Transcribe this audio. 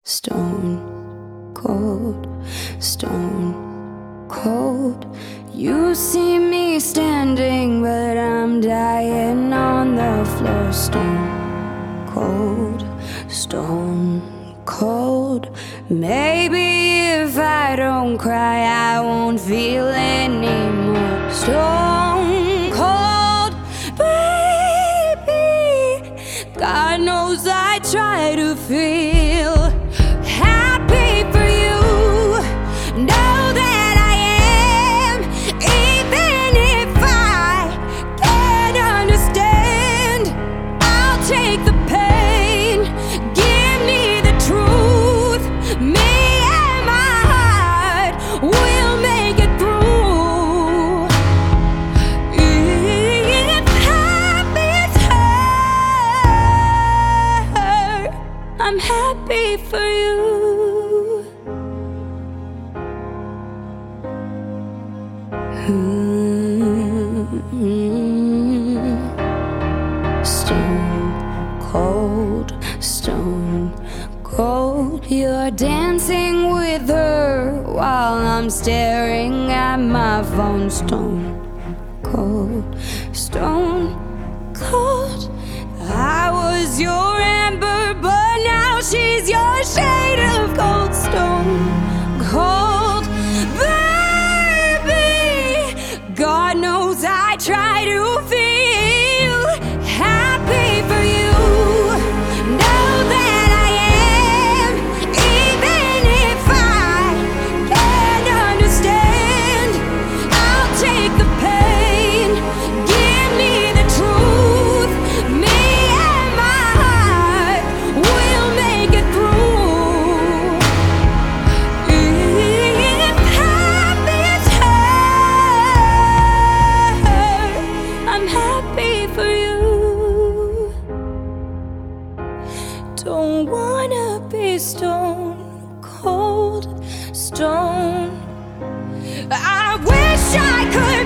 Stone cold, stone cold. You see me standing, but I'm dying on the floor. Stone cold, stone cold. Maybe if I don't cry, I won't feel anymore. Stone cold, baby. God knows I try to feel happy for you. Know that I am, even if I can't understand. I'll take the pain, give me the truth. Me and my heart will make it through. If happy's hurt, I'm happy for you. Stone cold, stone cold. You're dancing with her while I'm staring at my phone. Stone cold, stone cold. I was your amber, but now she's your shade of gold. Stone cold, baby. God knows I try to feel happy for you. Know that I am, even if I can't understand. I'll take the pain, give me the truth. Me and my heart will make it through. If happy's hurt, I'm happy for you. Don't wanna be stone cold, stone. I wish I could